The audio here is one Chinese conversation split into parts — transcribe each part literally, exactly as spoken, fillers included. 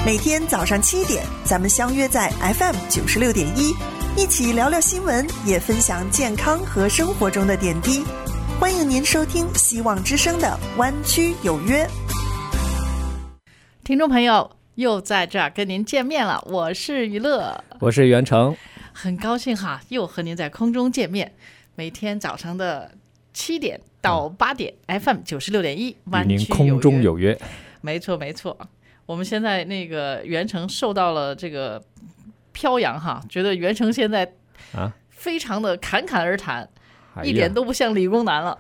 每天早上七点，咱们相约在 F M 九十六点一，一起聊聊新闻，也分享健康和生活中的点滴。欢迎您收听希望之声的湾区有约。 听众朋友，又在这儿跟您见面了，我是娱乐， 我是袁成， 很高兴哈，又和您在空中见面。每天早上的七点到八点、嗯、F M 九十六点一，湾区有约，与您空中有约。 没错没错，我们现在那个袁成受到了这个飘扬哈，觉得袁成现在啊非常的侃侃而谈，啊、一点都不像理工男了。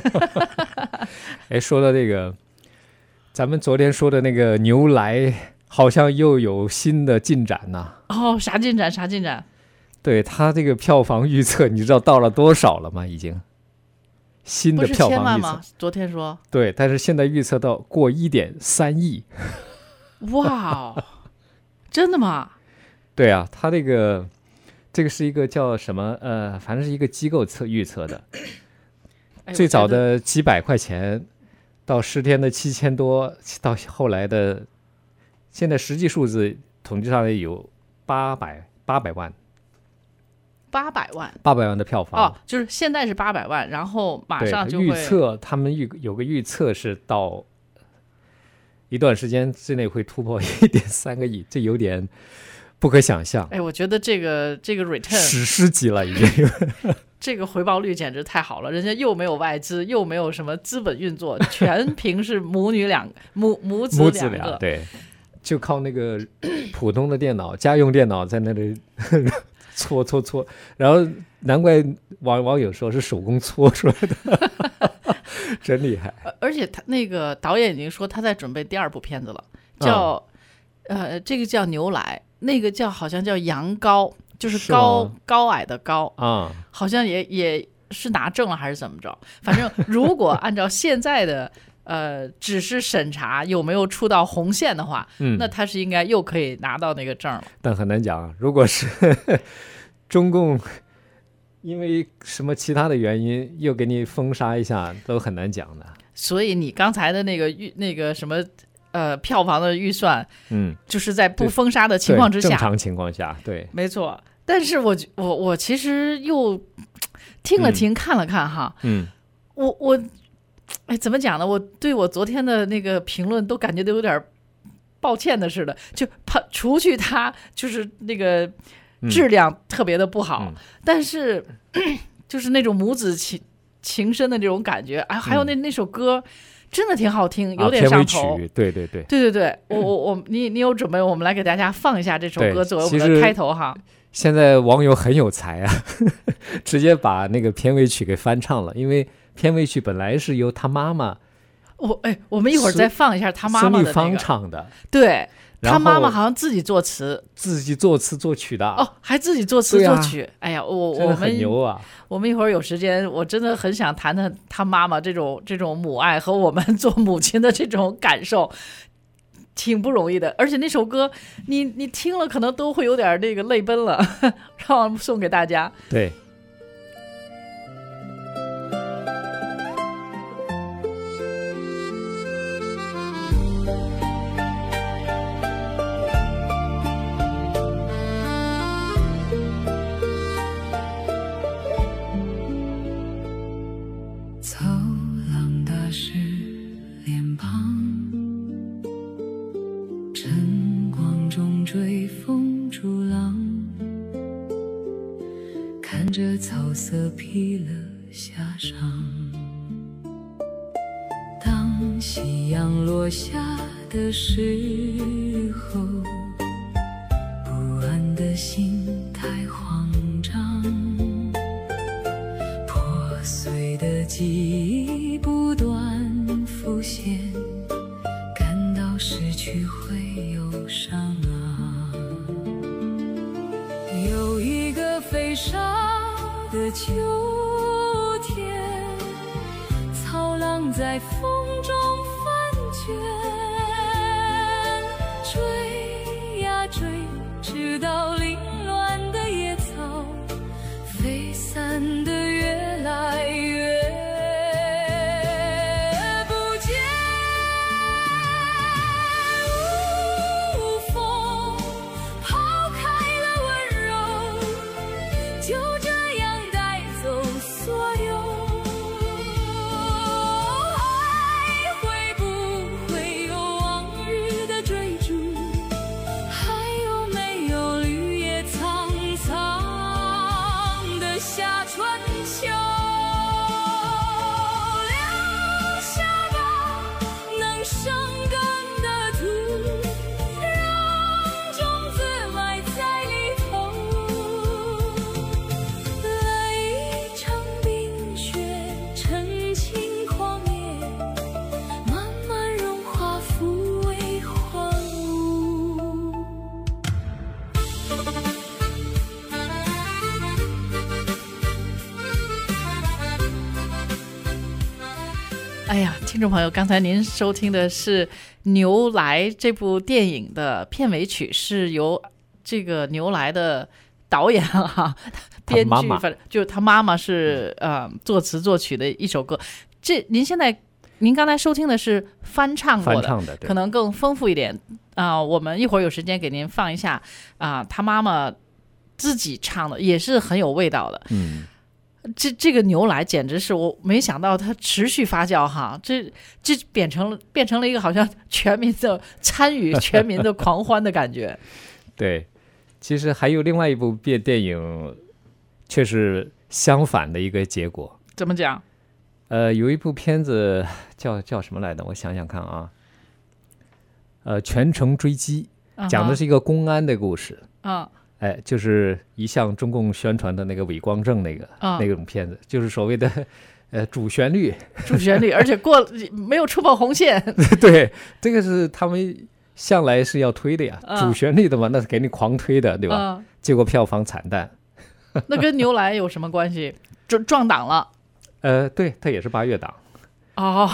哎，说到这个，咱们昨天说的那个牛来，好像又有新的进展呐、 啊。哦，啥进展？啥进展？ 对，他这个票房预测，你知道到了多少了吗？已经新的票房预测，不是千万吗？ 昨天说对，但是现在预测到过一点三亿。 哇，真的吗？ 对啊，他这个这个是一个叫什么呃，反正是一个机构测预测的。 哎、 最早的几百块钱，到十天的七千多，到后来的现在实际数字统计上来有八百八百万。 八百万， 八百万的票房哦，就是现在是八百万，然后马上就会预测，他们预有个预测是到一段时间之内会突破一点三个亿，这有点不可想象。 哎，我觉得这个这个 return 史诗级了，已经。 这个回报率简直太好了，人家又没有外资，又没有什么资本运作，全凭是母女两母母子两个， 俩对，就靠那个普通的电脑、家用电脑在那里。搓搓搓，然后难怪网网友说是手工搓出来的，真厉害。 而且他那个导演已经说他在准备第二部片子了，叫、嗯、呃这个叫牛来，那个叫好像叫羊羔，就是高是高矮的高啊、 嗯，好像也也是拿证了还是怎么着？反正如果按照现在的呃只是审查有没有触到红线的话， 嗯， 那他是应该又可以拿到那个证了。 但很难讲，如果是中共因为什么其他的原因又给你封杀一下，都很难讲的。 所以你刚才的那个预那个什么呃票房的预算， 嗯， 就是在不封杀的情况之下， 正常情况下，对， 没错。但是我我我其实又听了听、嗯、看了看哈， 嗯， 我我哎怎么讲呢？我对我昨天的那个评论都感觉都有点抱歉的似的，就怕除去他就是那个。质量特别的不好、嗯、但是就是那种母子情情深的这种感觉，哎，还有那、嗯、那首歌真的挺好听，有点上头、 啊、对对对对对对，我我我你你有准备，我们来给大家放一下这首歌作为我们的开头哈。 现在网友很有才啊，直接把那个片尾曲给翻唱了，因为片尾曲本来是由他妈妈我哎我们一会儿再放一下他妈妈的、那个、 孙俪芳唱的， 对，他妈妈好像自己作词， 自己作词作曲的哦，还自己作词作曲。啊、哎呀，我我们很牛啊！ 我们一会儿有时间，我真的很想谈谈他妈妈这种这种母爱和我们做母亲的这种感受，挺不容易的。而且那首歌，你你听了可能都会有点那个泪奔了，让我送给大家。 对。 草色披了霞裳，当夕阳落下的时候，不安的心太慌张，破碎的记忆不断浮现，感到失去会忧伤啊。有一个飞沙的秋天，草浪在风中翻卷，追呀追，直到凌乱的野草飞散的越来越不见，无听众朋友，刚才您收听的是《牛来》这部电影的片尾曲，是由这个牛来的导演啊、编剧，反正就是他妈妈是呃作词作曲的一首歌。这您现在您刚才收听的是翻唱过的， 翻唱的可能更丰富一点啊、呃。我们一会儿有时间给您放一下啊、呃，他妈妈自己唱的，也是很有味道的。 嗯。 这这个牛来简直是我没想到它持续发酵哈，这这变成了变成了一个好像全民的参与、全民的狂欢的感觉。 对，其实还有另外一部电电影，却是相反的一个结果。 怎么讲？ 呃，有一部片子叫叫什么来的？我想想看啊，呃，《全城追击》，讲的是一个公安的故事。 嗯。Uh-huh. 哎，就是一向中共宣传的那个伪光正那个、嗯、那种片子，就是所谓的呃主旋律， 主旋律，而且过没有触碰红线。 对，这个是他们向来是要推的呀， 嗯、 主旋律的嘛，那是给你狂推的，对吧？ 嗯、 结果票房惨淡。 那跟牛来有什么关系？撞撞档了？ 呃，对，它也是八月档。 哦，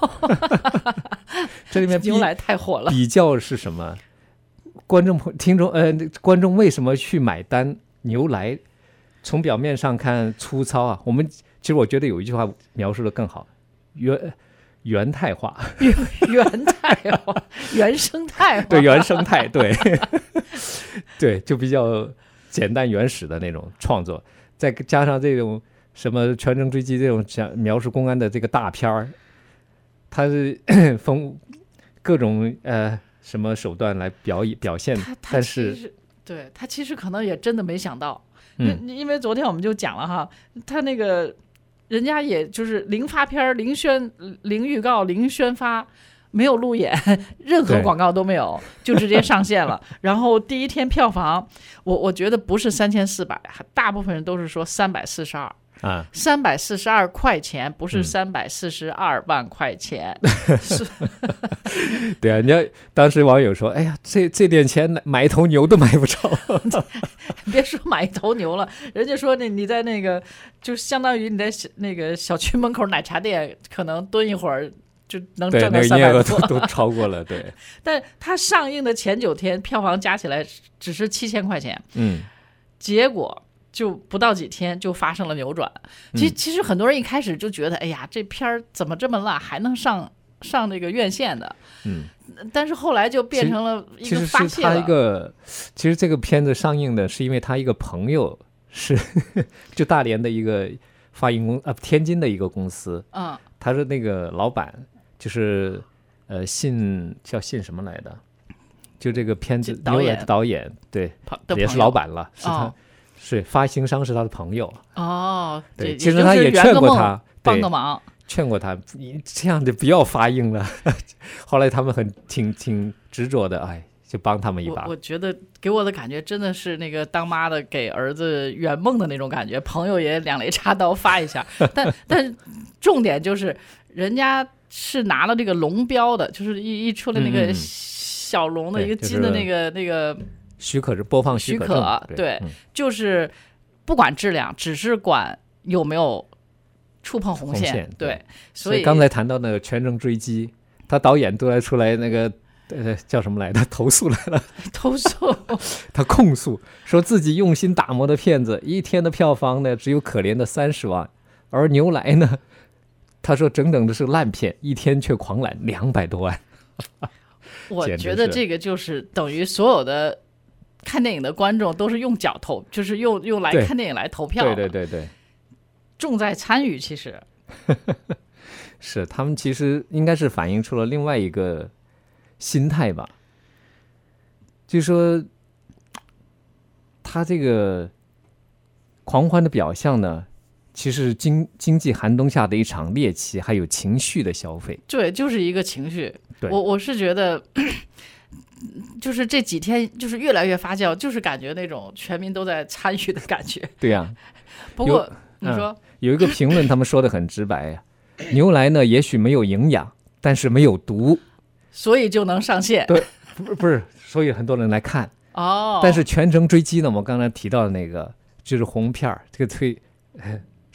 这里面牛来太火了。 比较是什么？观众听众呃，观众为什么去买单牛来？从表面上看粗糙啊，我们其实我觉得有一句话描述的更好，原原态化， 原原态化，原生态化， 对，原生态，对，对，就比较简单原始的那种创作，再加上这种什么全城追击这种讲描述公安的这个大片儿，它是风各种呃。什么手段来表演表现？但是对他其实可能也真的没想到， 嗯， 因为昨天我们就讲了哈，他那个人家也就是零发片、零宣、零预告、零宣发，没有路演，任何广告都没有，就直接上线了。然后第一天票房，我我觉得不是三千四百，大部分人都是说三百四十二。 啊， 三百四十二块钱，不是三百四十二万块钱。 嗯、对啊，人家当时网友说：“哎呀，这这点钱买一头牛都买不着。” 别说买一头牛了，人家说那你在那个，就相当于你在那个小区门口奶茶店，可能蹲一会儿就能挣到三百多， 对，那个营业额都都超过了。对， 但它上映的前九天票房加起来只是七千块钱。 嗯， 结果。就不到几天就发生了扭转。其实其实很多人一开始就觉得，哎呀，这片儿怎么这么烂，还能上上这个院线的？ 嗯， 但是后来就变成了一个发泄了。 其实是他一个，其实这个片子上映的是因为他一个朋友是就大连的一个发行公啊，天津的一个公司。 嗯， 他是那个老板，就是呃信叫信什么来的？就这个片子导演导演对，也是老板了，是他。 哦是发行商是他的朋友哦， 对，其实他也劝过他， 帮个忙， 劝过他，你这样的不要发映了。后来他们很挺挺执着的，哎，就帮他们一把。 我, 我觉得给我的感觉真的是那个当妈的给儿子圆梦的那种感觉，朋友也两肋插刀发一下，但但重点就是人家是拿了这个龙标的，就是一一出来那个小龙的一个金的那个、就是、那个。 许可是播放许可， 许可对， 对嗯、 就是不管质量，只是管有没有触碰红线。 红线对， 对所以刚才谈到那个全程追击，他导演都来出来那个呃叫什么来的投诉来了， 投诉， 他控诉说自己用心打磨的片子，一天的票房呢只有可怜的三十万，而牛来呢，他说整整的是烂片，一天却狂揽两百多万。 我觉得这个就是等于所有的。看电影的观众都是用脚投，就是用用来看电影来投票。 对对对对， 重在参与。其实是他们其实应该是反映出了另外一个心态吧，就是说他这个狂欢的表象呢，其实是经经济寒冬下的一场猎奇，还有情绪的消费。 对，就是一个情绪。 对， 我我是觉得。就是这几天就是越来越发酵，就是感觉那种全民都在参与的感觉。 对呀、啊， 不过你说、 嗯、有一个评论他们说的很直白呀、啊，牛来呢也许没有营养，但是没有毒， 所以就能上线。 对，不不是，所以很多人来看哦。但是全程追击呢，我刚才提到的那个就是红片儿，这个推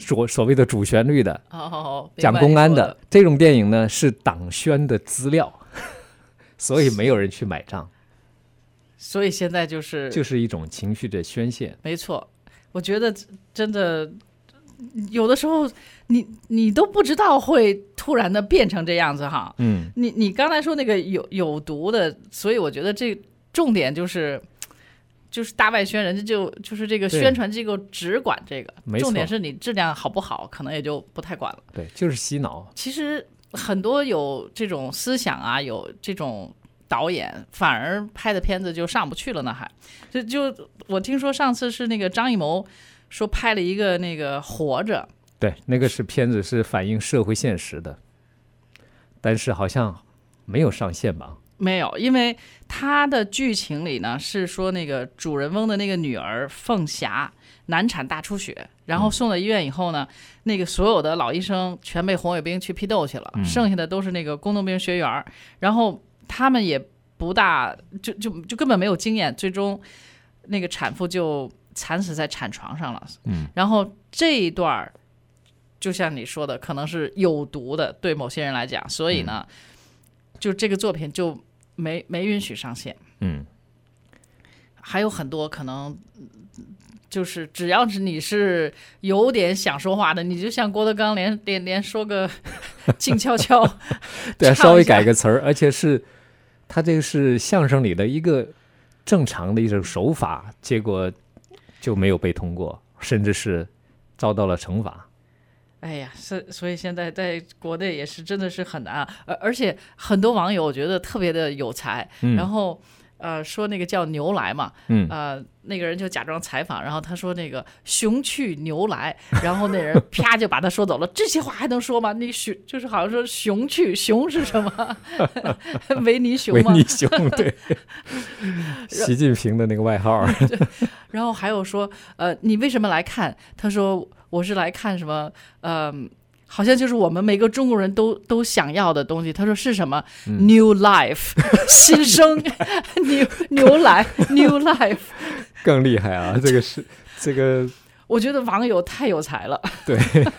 所所谓的主旋律的， 哦， 讲公安的这种电影呢，是党宣的资料，所以没有人去买账。 所以现在就是就是一种情绪的宣泄。 没错，我觉得真的有的时候你你都不知道会突然的变成这样子哈。 嗯， 你你刚才说那个有有毒的，所以我觉得这重点就是就是大外宣，人家就就是这个宣传机构只管这个，重点是你质量好不好，可能也就不太管了。 对，就是洗脑。 其实很多有这种思想啊，有这种导演反而拍的片子就上不去了呢，还就就我听说上次是那个张艺谋说拍了一个那个活着， 对，那个是片子是反映社会现实的，但是好像没有上线吧？ 没有，因为他的剧情里呢是说那个主人翁的那个女儿凤霞难产大出血，然后送到医院以后呢，嗯、那个所有的老医生全被红卫兵去批斗去了，嗯、剩下的都是那个工农兵学员，然后他们也不大就就就根本没有经验，最终那个产妇就惨死在产床上了。 嗯， 然后这一段就像你说的，可能是有毒的，对某些人来讲，所以呢，嗯、就这个作品就没没允许上线。 嗯， 还有很多可能。就是只要是你是有点想说话的，你就像郭德纲连连连说个静悄悄， 对，稍微改个词儿，而且是他这个是相声里的一个正常的一种手法，结果就没有被通过，甚至是遭到了惩罚。 哎呀，是所以现在在国内也是真的是很难，而而且很多网友我觉得特别的有才， 嗯、 然后。呃，说那个叫牛来嘛， 嗯， 呃，那个人就假装采访，然后他说那个熊去牛来，然后那人啪就把他说走了。这些话还能说吗？你熊就是好像说熊去，熊是什么？维尼熊吗？ 维尼熊，对，习近平的那个外号。 然后还有说，呃，你为什么来看？他说我是来看什么？呃。好像就是我们每个中国人都都想要的东西。他说是什么、嗯、？New life， 新生，牛牛来 ，New life， 更厉害啊！这个是这个， 我觉得网友太有才了。 对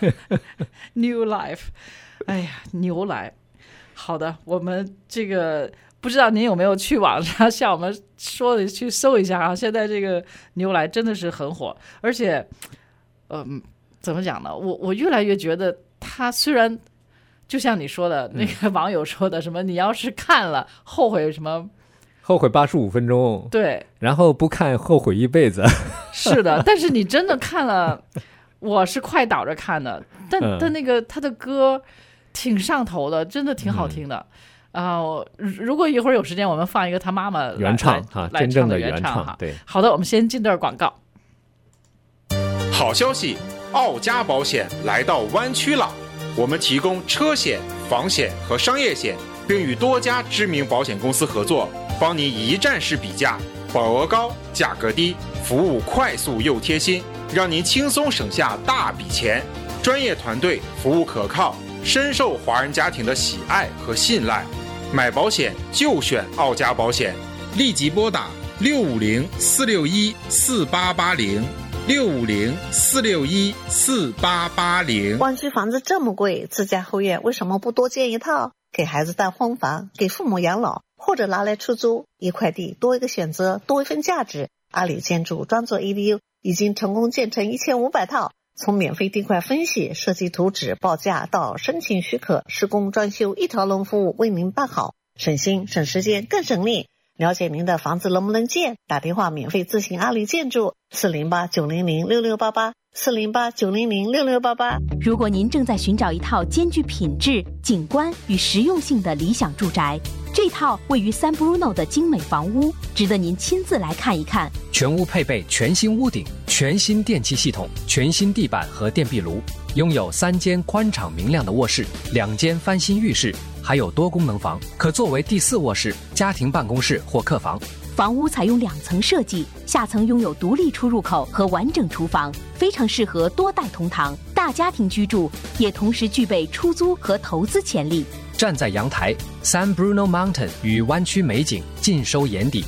，New life， 哎呀，牛来。好的，我们这个不知道您有没有去网上像我们说的去搜一下啊？现在这个牛来真的是很火，而且，嗯，怎么讲呢？我我越来越觉得。他虽然就像你说的、嗯、那个网友说的什么，你要是看了后悔什么， 后悔八十五分钟， 对， 然后不看后悔一辈子。 是的，但是你真的看了，我是快倒着看的，但、嗯、但那个他的歌挺上头的，真的挺好听的啊、嗯呃！如果一会儿有时间，我们放一个他妈妈原唱哈，真正的原唱哈。对， 好的，我们先进段广告。 好消息。奥家保险来到湾区了，我们提供车险、房险和商业险，并与多家知名保险公司合作，帮您一站式比价，保额高，价格低，服务快速又贴心，让您轻松省下大笔钱。专业团队，服务可靠，深受华人家庭的喜爱和信赖。买保险就选奥家保险，立即拨打六五零四六一四八八零。六五零四六一四八八零。 湾区房子这么贵，自家后院为什么不多建一套？给孩子当婚房，给父母养老，或者拿来出租，一块地多一个选择，多一份价值。阿里建筑专做 E D U， 已经成功建成一千五百套，从免费地块分析、设计图纸、报价到申请许可、施工、装修，一条龙服务为您办好，省心省时间更省力。了解您的房子能不能建，打电话免费咨询阿里建筑四零八九零零六六八八 四零八九零零六六八八。 如果您正在寻找一套兼具品质、景观与实用性的理想住宅，这套位于 San Bruno 的精美房屋值得您亲自来看一看。 全屋配备全新屋顶、全新电气系统、全新地板和电壁炉，拥有三间宽敞明亮的卧室、两间翻新浴室，还有多功能房，可作为第四卧室、家庭办公室或客房。 房屋采用两层设计，下层拥有独立出入口和完整厨房，非常适合多代同堂、大家庭居住，也同时具备出租和投资潜力。 站在阳台 ，San Bruno Mountain 与湾区美景尽收眼底。 地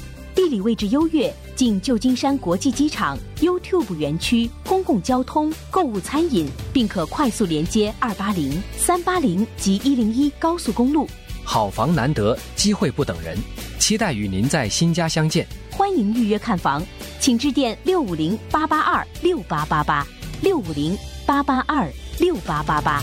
地理位置优越，近旧金山国际机场、YouTube 园区、公共交通、购物餐饮，并可快速连接二八零、三八零及一零一高速公路。 好房难得，机会不等人，期待与您在新家相见。 欢迎预约看房，请致电六五零八八二六八八八六五零八八二六八八八。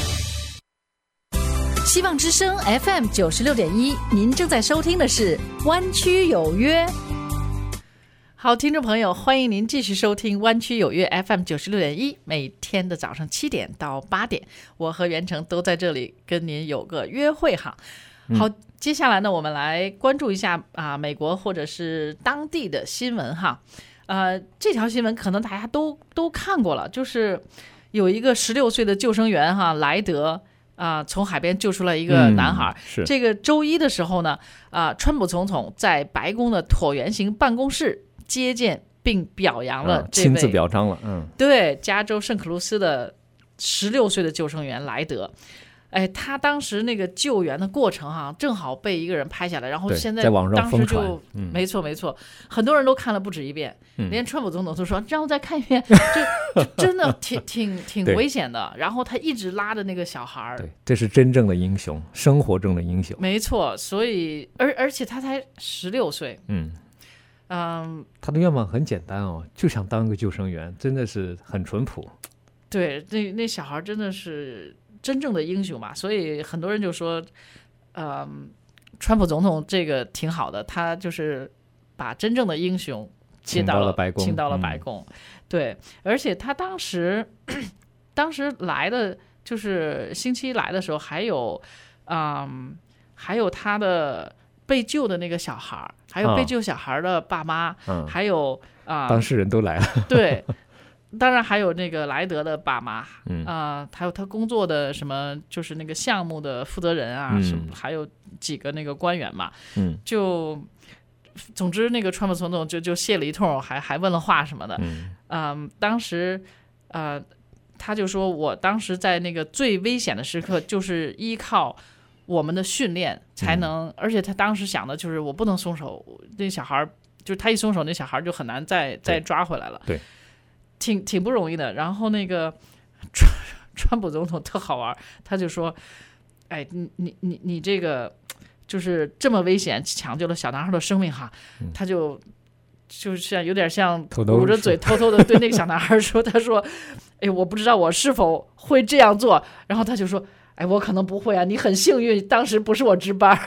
希望之声 F M 九十六点一，您正在收听的是湾区有约。好，听众朋友，欢迎您继续收听湾区有约 F M 九十六点一，每天的早上七点到八点，我和袁成都在这里跟您有个约会哈。好，嗯、接下来呢，我们来关注一下啊，美国或者是当地的新闻哈。呃，这条新闻可能大家都都看过了，就是有一个十六岁的救生员哈，莱德。啊、呃，从海边救出了一个男孩。 嗯、是这个周一的时候呢，啊、呃，川普总统在白宫的椭圆形办公室接见并表扬了这位、 啊、亲自表彰了，嗯， 对，加州圣克卢斯的十六岁的救生员莱德。哎，他当时那个救援的过程哈、啊，正好被一个人拍下来，然后现在在网上疯传， 当时就、 嗯、 没错没错，很多人都看了不止一遍， 嗯、 连川普总统都说让我再看一遍，这真的挺挺挺危险的。然后他一直拉着那个小孩， 对，这是真正的英雄，生活中的英雄， 没错。所以而而且他才十六岁， 嗯嗯， 他的愿望很简单哦，就想当个救生员，真的是很淳朴。 对，那那小孩真的是真正的英雄嘛，所以很多人就说，嗯，川普总统这个挺好的，他就是把真正的英雄接到了白宫， 请到了白宫、嗯。对，而且他当时当时来的就是星期一来的时候，还有嗯，还有他的被救的那个小孩，还有被救小孩的爸妈， 嗯、 还有啊、呃， 当事人都来了。 对。当然还有那个莱德的爸妈， 嗯啊、呃，还有他工作的什么，就是那个项目的负责人啊， 嗯、 什么，还有几个那个官员嘛， 嗯， 就总之那个川普总统就就谢了一通，还还问了话什么的， 嗯， 呃、当时呃，他就说我当时在那个最危险的时刻，就是依靠我们的训练才能，嗯、而且他当时想的就是我不能松手，那小孩就是他一松手，那小孩就很难再再抓回来了， 对。 挺挺不容易的，然后那个川川普总统特好玩，他就说：“哎，你你你你这个就是这么危险，抢救了小男孩的生命哈。嗯”他就就像有点像捂着嘴偷偷的对那个小男孩说：“他说，哎，我不知道我是否会这样做。”然后他就说：“哎，我可能不会啊，你很幸运，当时不是我值班。”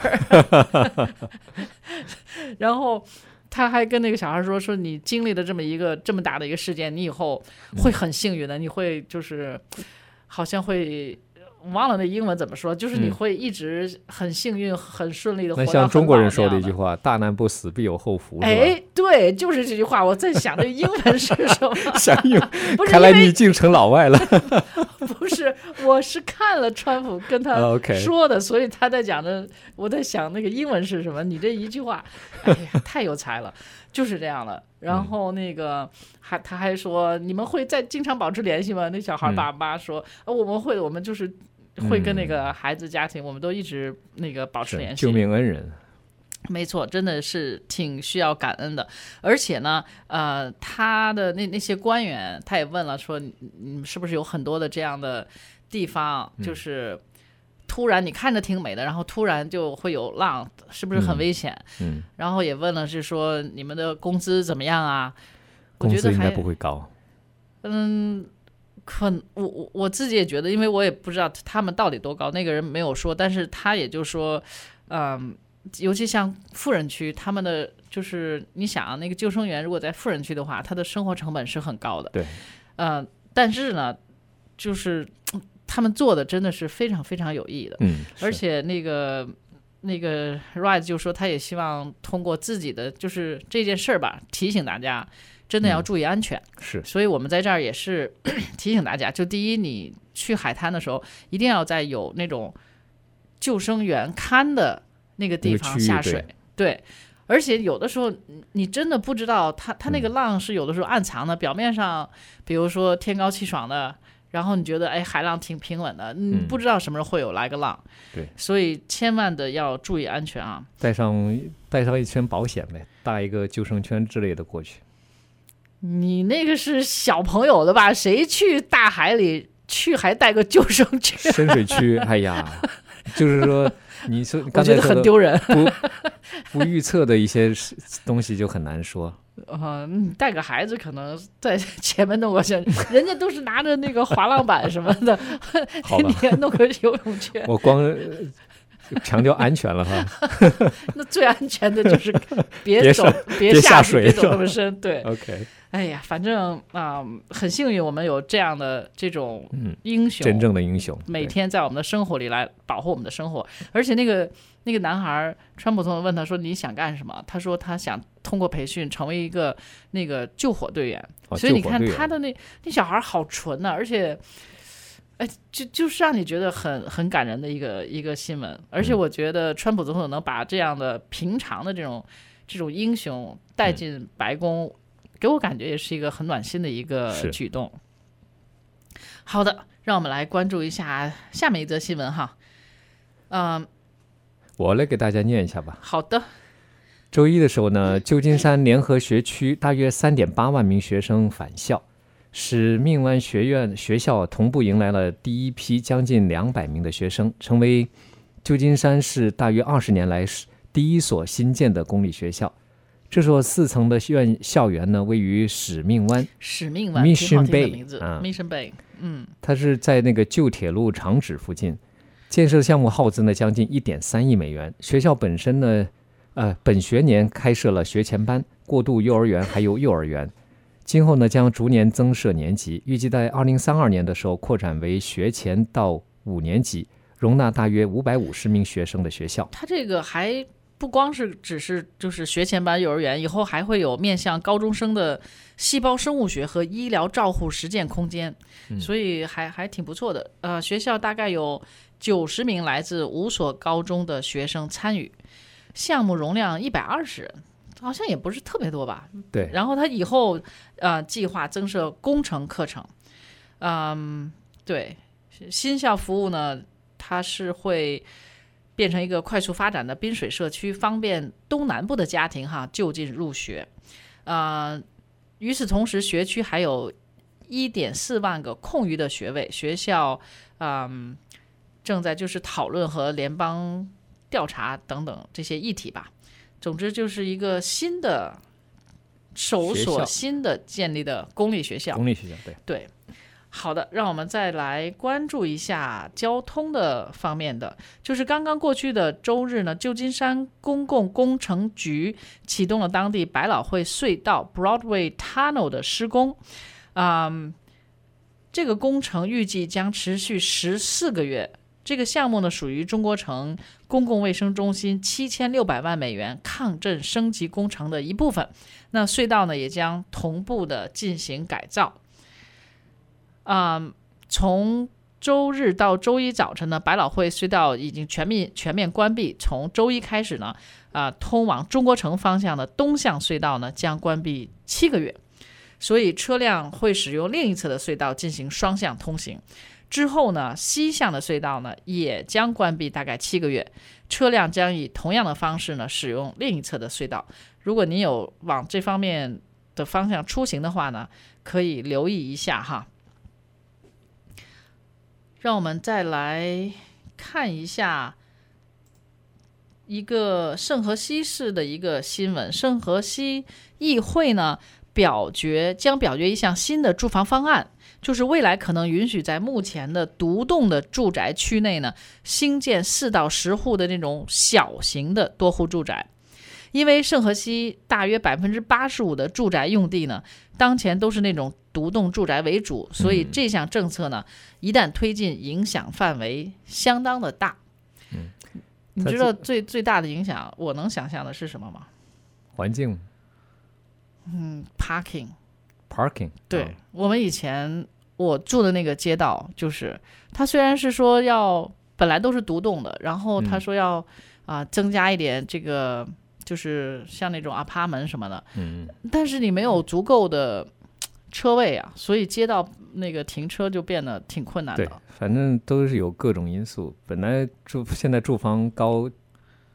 然后。他还跟那个小孩说说你经历了这么一个这么大的一个事件，你以后会很幸运的，你会就是好像会忘了那英文怎么说，就是你会一直很幸运、很顺利的活到很老。 那像中国人说的一句话，大难不死必有后福。 哎，对，就是这句话。我在想这英文是什么？ 想用，看来你已经成老外了。 不是，我是看了川普跟他说的， uh, okay. 所以他在讲的，我在想那个英文是什么。你这一句话，哎呀，太有才了，就是这样的。然后那个还他还说，你们会再经常保持联系吗？那小孩爸妈说，嗯呃、我们会，我们就是会跟那个孩子家庭，嗯、我们都一直那个保持联系。 救命恩人。 没错，真的是挺需要感恩的。而且呢，呃，他的那那些官员，他也问了说，你是不是有很多的这样的地方，就是突然你看着挺美的，然后突然就会有浪，是不是很危险？ 嗯，嗯然后也问了是说你们的工资怎么样啊？我工觉得资应该不会高。 嗯。可我我我自己也觉得，因为我也不知道他们到底多高，那个人没有说，但是他也就说，嗯。尤其像富人区，他们的就是你想那个救生员如果在富人区的话，他的生活成本是很高的。 对， 呃，但是呢，就是他们做的真的是非常非常有意义的。 嗯， 而且那个那个 Ride 就说，他也希望通过自己的就是这件事儿吧，提醒大家真的要注意安全。 嗯、是， 所以我们在这儿也是提醒大家，就第一，你去海滩的时候，一定要在有那种救生员看的。那个地方下水，对，对，而且有的时候你真的不知道它它那个浪是有的时候暗藏的，嗯、表面上比如说天高气爽的，然后你觉得哎海浪挺平稳的，你不知道什么时候会有来个浪， 对， 所以千万的要注意安全啊， 带上带上一圈保险呗，搭一个救生圈之类的过去。 你那个是小朋友的吧？谁去大海里去还带个救生圈？ 深水区，哎呀，就是说，你说我觉得很丢人， 不不预测的一些东西就很难说。 啊、嗯，带个孩子可能在前面弄过去，人家都是拿着那个滑浪板什么的， 好吧， 你还弄个游泳圈。 我光强调安全了哈。 那最安全的就是别别走， 别下水， 别走那么深。对 ，OK。 哎呀，反正啊、呃，很幸运，我们有这样的这种英雄， 嗯、真正的英雄， 每天在我们的生活里来保护我们的生活。而且那个那个男孩川普总统问他说：“你想干什么？”他说他想通过培训成为一个那个救火队员。 哦、 所以你看他的那那小孩好纯呐、啊，而且。哎，就就是让你觉得很很感人的一个一个新闻，而且我觉得川普总统能把这样的平常的这种这种英雄带进白宫，嗯、给我感觉也是一个很暖心的一个举动。好的，让我们来关注一下下面一则新闻哈。嗯， 我来给大家念一下吧。 好的。 周一的时候呢，旧金山联合学区大约三点八万名学生返校。使命湾学院学校同步迎来了第一批将近两百名的学生，成为旧金山市大约二十年来第一所新建的公立学校。这所四层的院校园呢，位于使命湾。 使命湾 Mission Bay， 啊 Mission Bay， 嗯， 它是在那个旧铁路长址附近。建设项目耗资呢将近一点三亿美元。学校本身呢，呃，本学年开设了学前班、过渡幼儿园还有幼儿园。今后呢，将逐年增设年级，预计在二零三二年的时候扩展为学前到五年级，容纳大约五百五十名学生的学校。 它这个还不光是只是就是学前班、幼儿园，以后还会有面向高中生的细胞生物学和医疗照护实践空间， 嗯、 所以还还挺不错的。呃，学校大概有九十名来自五所高中的学生参与，项目容量一百二十人。好像也不是特别多吧， 对。 然后他以后呃计划增设工程课程，嗯，对，新校服务呢，它是会变成一个快速发展的滨水社区，方便东南部的家庭哈就近入学。呃，与此同时，学区还有一点四万个空余的学位，学校嗯正在就是讨论和联邦调查等等这些议题吧。总之就是一个新的首所新的建立的公立学校， 公立学校对对。好的，让我们再来关注一下交通的方面的，就是刚刚过去的周日呢，旧金山公共工程局启动了当地百老汇隧道 Broadway Tunnel 的施工，嗯，这个工程预计将持续十四个月。这个项目呢，属于中国城公共卫生中心七千六百万美元抗震升级工程的一部分。那隧道呢，也将同步的进行改造。啊、嗯，从周日到周一早晨呢，百老汇隧道已经全面全面关闭。从周一开始呢，啊、呃，通往中国城方向的东向隧道呢将关闭七个月，所以车辆会使用另一侧的隧道进行双向通行。之后呢，西向的隧道呢也将关闭大概七个月，车辆将以同样的方式呢使用另一侧的隧道。如果您有往这方面的方向出行的话呢，可以留意一下哈。让我们再来看一下一个圣荷西市的一个新闻。圣荷西议会呢表决将表决一项新的住房方案，就是未来可能允许在目前的独栋的住宅区内呢兴建四到十户的那种小型的多户住宅。因为圣荷西大约百分之八十五的住宅用地呢当前都是那种独栋住宅为主，所以这项政策呢一旦推进，影响范围相当的大。 嗯， 你知道最最大的影响我能想象的是什么吗？ 环境。 嗯 parking parking 对、哦、我们以前我住的那个街道，就是它虽然是说要本来都是独栋的，然后他说要啊、嗯呃、增加一点这个就是像那种 apartment 什么的， 嗯， 但是你没有足够的车位啊，所以街道那个停车就变得挺困难的。 对，反正都是有各种因素。本来住现在住房高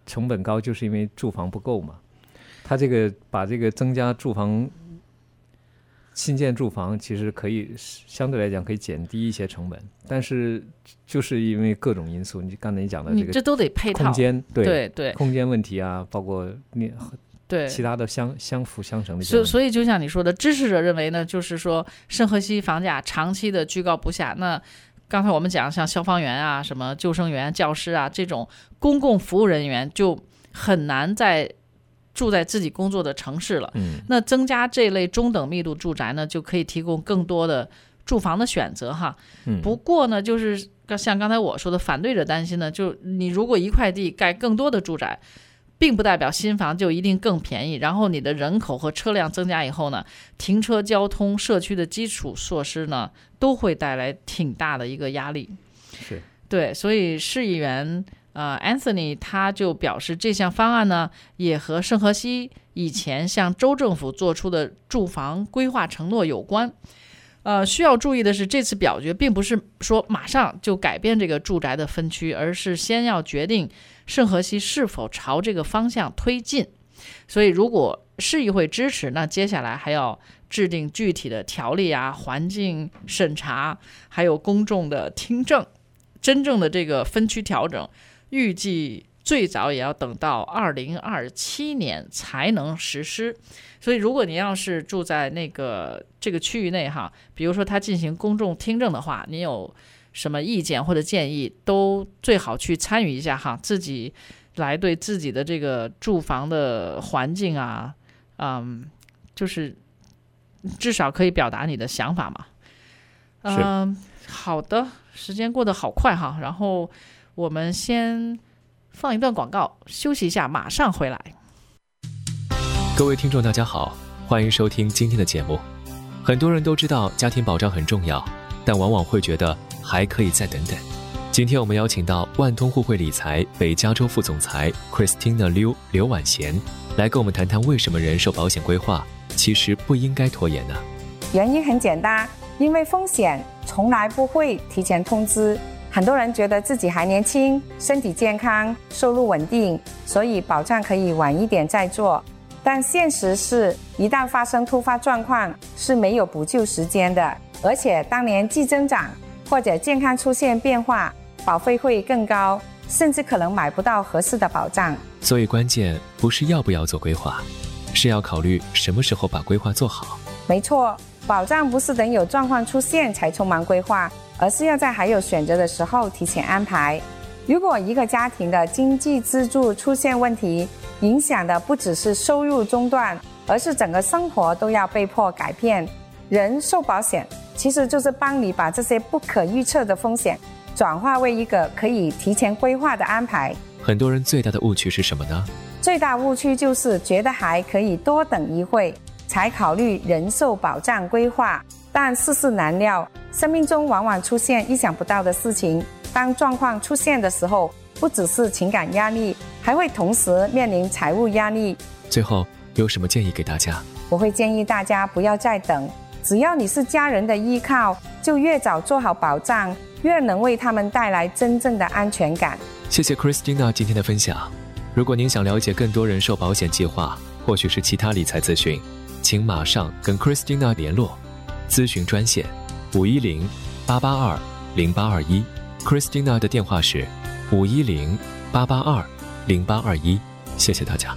成本高，就是因为住房不够嘛。它这个把这个增加住房，新建住房其实可以相对来讲可以减低一些成本，但是就是因为各种因素，你刚才你讲的这个你这都得配套空间，对对对， 空间问题啊，包括你对其他的相相辅相成的。 所所以就像你说的，支持者认为呢，就是说圣荷西房价长期的居高不下。那刚才我们讲像消防员啊、什么救生员、教师啊这种公共服务人员，就很难在住在自己工作的城市了。 嗯， 那增加这类中等密度住宅呢，就可以提供更多的住房的选择哈。 嗯， 不过呢，就是像刚才我说的，反对者担心呢，就你如果一块地盖更多的住宅，并不代表新房就一定更便宜，然后你的人口和车辆增加以后呢，停车、交通、社区的基础设施呢，都会带来挺大的一个压力。 是， 对，所以市议员呃 Anthony 他就表示，这项方案呢，也和圣荷西以前向州政府做出的住房规划承诺有关。呃，需要注意的是，这次表决并不是说马上就改变这个住宅的分区，而是先要决定圣荷西是否朝这个方向推进。所以如果市议会支持，那接下来还要制定具体的条例啊、环境审查，还有公众的听证。真正的这个分区调整，预计最早也要等到二零二七年才能实施。所以如果你要是住在那个这个区域内哈，比如说他进行公众听证的话，你有什么意见或者建议，都最好去参与一下哈，自己来对自己的这个住房的环境啊，嗯，就是至少可以表达你的想法嘛。嗯，好的，时间过得好快哈，然后我们先放一段广告，休息一下，马上回来。 各位听众大家好，欢迎收听今天的节目。很多人都知道家庭保障很重要，但往往会觉得还可以再等等。今天我们邀请到万通互惠理财北加州副总裁 Christina Liu 刘婉贤来跟我们谈谈，为什么人寿保险规划其实不应该拖延呢？ 原因很简单，因为风险从来不会提前通知。很多人觉得自己还年轻，身体健康，收入稳定，所以保障可以晚一点再做。但现实是，一旦发生突发状况，是没有补救时间的。而且当年纪增长或者健康出现变化，保费会更高，甚至可能买不到合适的保障。 所以关键不是要不要做规划，是要考虑什么时候把规划做好。 没错，保障不是等有状况出现才匆忙规划，而是要在还有选择的时候提前安排。如果一个家庭的经济支柱出现问题，影响的不只是收入中断，而是整个生活都要被迫改变。人寿保险其实就是帮你把这些不可预测的风险转化为一个可以提前规划的安排。 很多人最大的误区是什么呢？ 最大误区就是觉得还可以多等一会才考虑人寿保障规划，但世事难料，生命中往往出现意想不到的事情。当状况出现的时候，不只是情感压力，还会同时面临财务压力。 最后有什么建议给大家？ 我会建议大家不要再等，只要你是家人的依靠，就越早做好保障，越能为他们带来真正的安全感。 谢谢 Christina 今天的分享。如果您想了解更多人寿保险计划，或许是其他理财资讯，请马上跟 Christina 联络。咨询专线五一零八八二零八二一， Christina 的电话是五一零八八二零八二一。谢谢大家。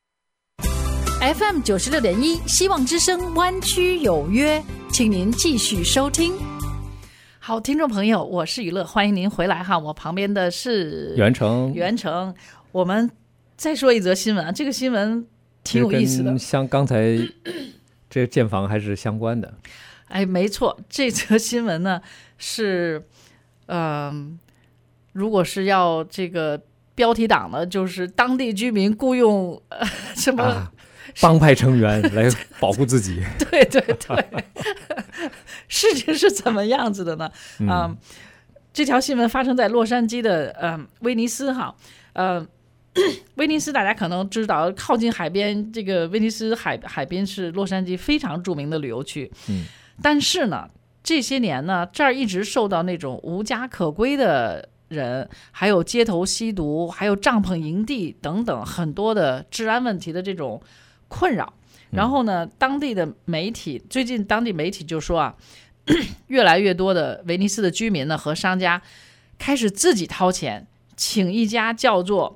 F M 九十六点一希望之声湾区有约，请您继续收听。好，听众朋友，我是雨乐，欢迎您回来哈。我旁边的是袁成， 袁成，我们再说一则新闻啊，这个新闻挺有意思的， 像刚才这建房还是相关的。 哎，没错，这则新闻呢是，嗯、呃，如果是要这个标题党呢，就是当地居民雇佣、呃、什么、啊、 帮派成员来保护自己。 对对对，事情是怎么样子的呢？嗯、呃，这条新闻发生在洛杉矶的呃威尼斯哈，呃。威尼斯大家可能知道，靠近海边，这个威尼斯海海滨是洛杉矶非常著名的旅游区。嗯，但是呢，这些年呢，这儿一直受到那种无家可归的人，还有街头吸毒，还有帐篷营地等等很多的治安问题的这种困扰。然后呢，当地的媒体最近当地媒体就说啊，越来越多的威尼斯的居民呢和商家开始自己掏钱，请一家叫做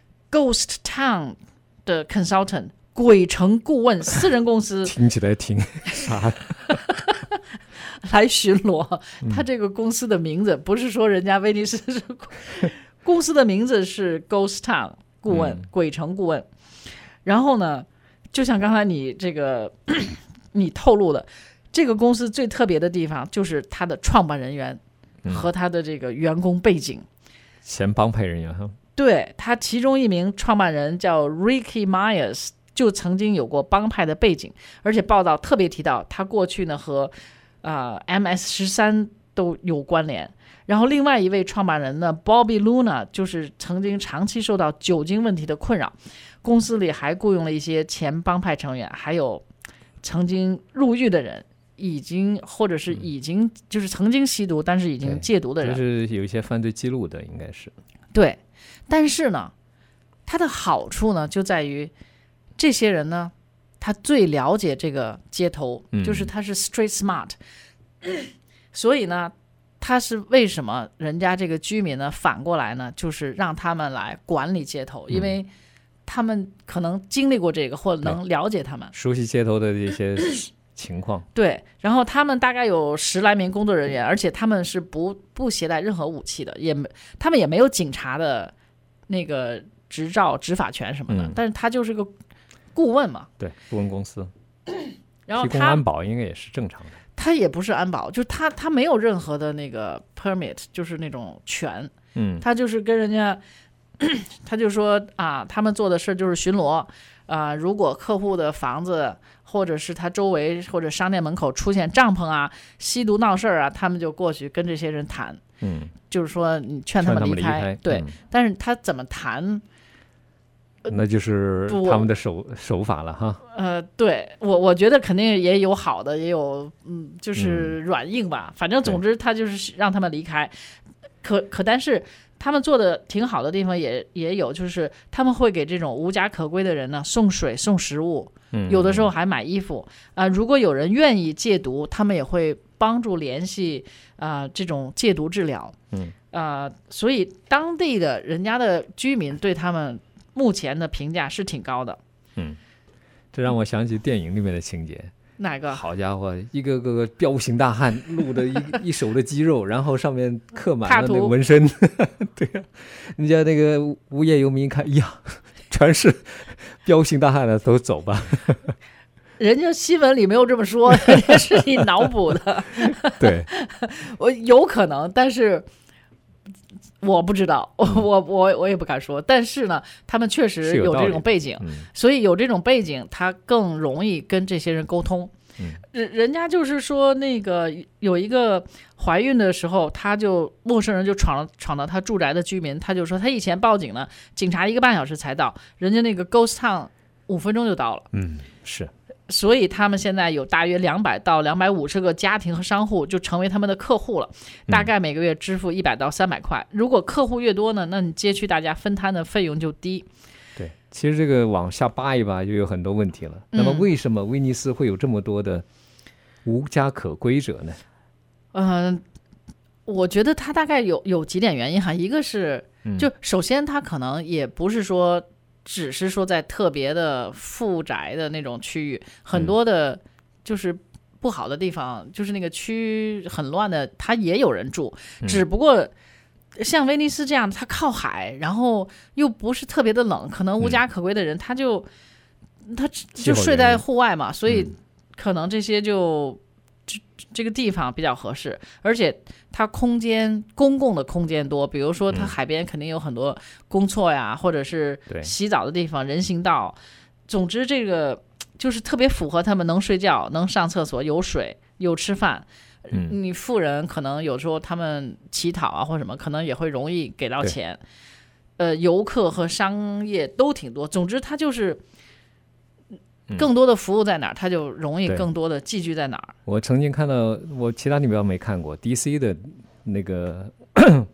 Ghost Town 的 consultant 鬼城顾问私人公司， 听起来挺啥来巡逻。他这个公司的名字不是说人家威尼斯是公司的名字是 Ghost Town 顾问、嗯、鬼城顾问。然后呢，就像刚才你这个你透露的，这个公司最特别的地方就是他的创办人员和他的这个员工背景， 前帮派人员哈。 对，他其中一名创办人叫 Ricky Myers， 就曾经有过帮派的背景，而且报道特别提到他过去呢和呃 M S 十三 都有关联。然后另外一位创办人呢 Bobby Luna 就是曾经长期受到酒精问题的困扰，公司里还雇佣了一些前帮派成员，还有曾经入狱的人，已经或者是已经就是曾经吸毒但是已经戒毒的人， 就是有一些犯罪记录的，应该是对。但是呢，它的好处呢就在于这些人呢，他最了解这个街头，嗯、就是他是 street smart， 所以呢，他是为什么人家这个居民呢反过来呢，就是让他们来管理街头，因为他们可能经历过这个，或者能了解他们， 熟悉街头的这些情况。 对，然后他们大概有十来名工作人员，而且他们是不不携带任何武器的，也他们也没有警察的那个执照、执法权什么的，嗯、但是他就是个顾问嘛。 对，顾问公司。 然后提供安保应该也是正常的。 他也不是安保，就是他他没有任何的那个 permit， 就是那种权。 嗯， 他就是跟人家，他就说啊，他们做的事就是巡逻啊，如果客户的房子或者是他周围或者商店门口出现帐篷啊、吸毒闹事啊，他们就过去跟这些人谈。 嗯， 就是说你劝他们离开。 离开对、 嗯， 但是他怎么谈？ 那就是他们的手手法了哈。 呃，对我我觉得肯定也有好的，也有嗯，就是软硬吧。嗯、反正总之他就是让他们离开。可可但是他们做的挺好的地方也也有，就是他们会给这种无家可归的人呢送水送食物， 嗯、 有的时候还买衣服啊、呃。如果有人愿意戒毒，他们也会帮助联系啊、呃、这种戒毒治疗。 嗯啊、呃，所以当地的人家的居民对他们目前的评价是挺高的。 嗯，这让我想起电影里面的情节。 哪个？ 好家伙，一个个彪形大汉，露的一一手的肌肉，然后上面刻满了那个纹身。对呀、啊，人家那个无业游民看，呀，全是彪形大汉的，都走吧。 人家新闻里没有这么说，人家是你脑补的。 对， 我有可能，但是我不知道，我我我我也不敢说。但是呢，他们确实有这种背景， 嗯、 所以有这种背景，他更容易跟这些人沟通。 嗯、 人人家就是说，那个有一个怀孕的时候，他就陌生人就闯闯到他住宅的居民，他就说他以前报警呢，警察一个半小时才到，人家那个 Ghost Town 五分钟就到了。 嗯，是。 所以他们现在有大约两百到两百五十个家庭和商户就成为他们的客户了，大概每个月支付一百到三百块。如果客户越多呢，那你街区大家分摊的费用就低。 对，其实这个往下扒一扒就有很多问题了。那么为什么威尼斯会有这么多的无家可归者呢？ 嗯、呃，我觉得它大概有有几点原因哈。一个是，就首先它可能也不是说只是说在特别的富宅的那种区域，很多的就是不好的地方，嗯、就是那个区很乱的，它也有人住， 嗯、 只不过像威尼斯这样，它靠海，然后又不是特别的冷，可能无家可归的人，他就他就睡在户外嘛，所以可能这些就。这这个地方比较合适，而且它空间公共的空间多，比如说它海边肯定有很多公厕呀，嗯、或者是洗澡的地方、人行道。总之，这个就是特别符合他们能睡觉、能上厕所、有水、有吃饭。 嗯、 你富人可能有时候他们乞讨啊或什么，可能也会容易给到钱。呃，游客和商业都挺多。总之，它就是。更多的服务在哪儿，它就容易更多的寄居在哪儿。 我曾经看到，我其他地方没看过 D C 的那个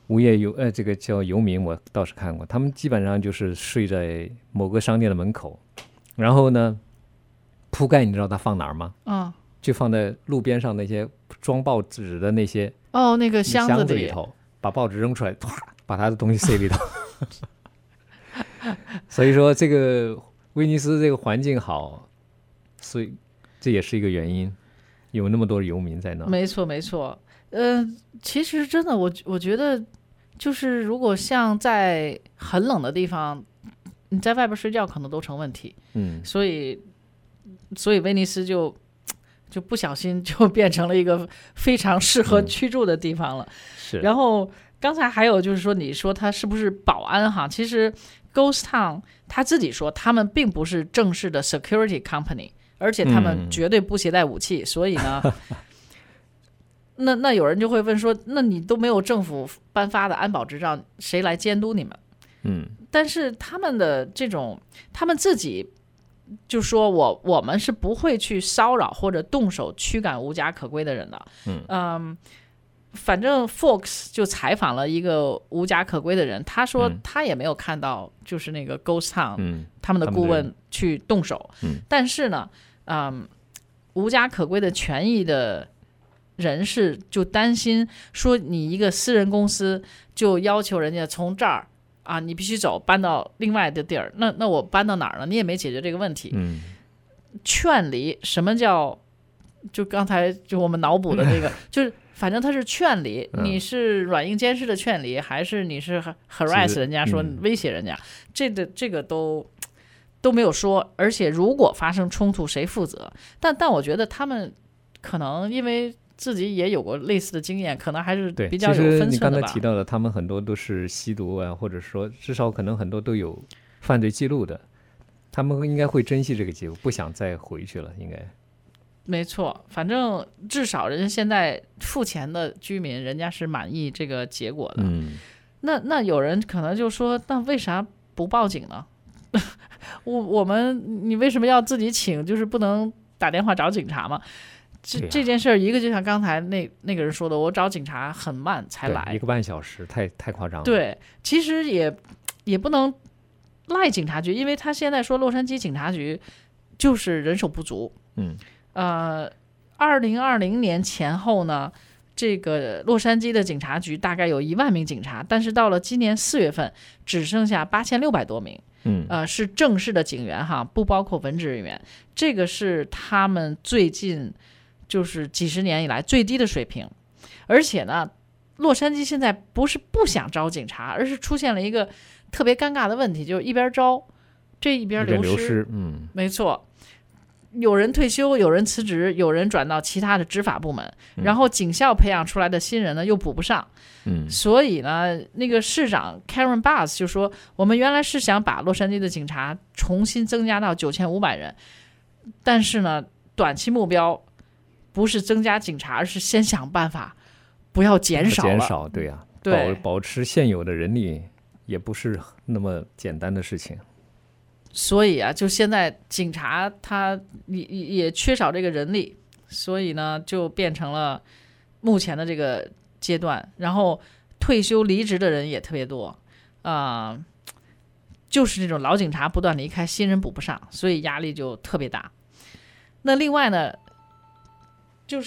无业游呃这个叫游民，我倒是看过，他们基本上就是睡在某个商店的门口，然后呢铺盖你知道他放哪儿吗？ 嗯， 就放在路边上那些装报纸的那些哦那个箱子里子里头，把报纸扔出来，啪把他的东西塞里头。所以说这个威尼斯这个环境好，所以这也是一个原因，有那么多游民在那。 没错没错，呃，其实真的我我觉得就是如果像在很冷的地方，你在外边睡觉可能都成问题。 嗯， 所以所以威尼斯就就不小心就变成了一个非常适合居住的地方了。 嗯、是。 然后刚才还有就是说，你说他是不是保安哈？其实 Ghost Town 他自己说，他们并不是正式的 security company， 而且他们绝对不携带武器，嗯、所以呢。那那有人就会问说，那你都没有政府颁发的安保执照，谁来监督你们？ 嗯，但是他们的这种，他们自己就说我我们是不会去骚扰或者动手驱赶无家可归的人的。 嗯嗯，反正 Fox 就采访了一个无家可归的人，他说他也没有看到就是那个 Ghost Town、 嗯、 他们的顾问去动手。 嗯， 但是呢，嗯，无家可归的权益的人士就担心说，你一个私人公司就要求人家从这儿啊，你必须走搬到另外的地儿，那那我搬到哪儿呢？你也没解决这个问题。 嗯， 劝离，什么叫就刚才就我们脑补的那个，就是反正他是劝离， 嗯、 你是软硬兼施的劝离，还是你是 harass 人家说威胁人家，嗯、这个这个都都没有说。而且如果发生冲突，谁负责？但但我觉得他们可能因为自己也有过类似的经验，可能还是比较有分寸的吧。 其实你刚才提到的，他们很多都是吸毒啊，或者说至少可能很多都有犯罪记录的，他们应该会珍惜这个机会，不想再回去了，应该。 没错，反正至少人家现在付钱的居民，人家是满意这个结果的。 嗯， 那那有人可能就说，那为啥不报警呢？我我们你为什么要自己请？就是不能打电话找警察吗？这这件事儿，一个就像刚才那那个人说的，我找警察很慢才来， 一个半小时，太太夸张了。 对，其实也也不能赖警察局，因为他现在说洛杉矶警察局就是人手不足。 嗯， 呃，二零二零年前后呢，这个洛杉矶的警察局大概有一万名警察，但是到了今年四月份，只剩下八千六百多名。 嗯， 呃，是正式的警员哈，不包括文职人员。这个是他们最近就是几十年以来最低的水平。而且呢，洛杉矶现在不是不想招警察，而是出现了一个特别尴尬的问题，就是一边招，这一边流失。 流失，嗯， 没错。有人退休，有人辞职，有人转到其他的执法部门， 嗯、 然后警校培养出来的新人呢又补不上， 嗯， 所以呢，那个市长 Karen Bass 就说，我们原来是想把洛杉矶的警察重新增加到九千五百人，但是呢，短期目标不是增加警察，而是先想办法不要减少了。 减少，对呀、啊， 对， 保保持现有的人力也不是那么简单的事情。 所以啊，就现在警察他也也缺少这个人力，所以呢，就变成了目前的这个阶段。然后退休离职的人也特别多，啊、呃，就是这种老警察不断离开，新人补不上，所以压力就特别大。那另外呢，就是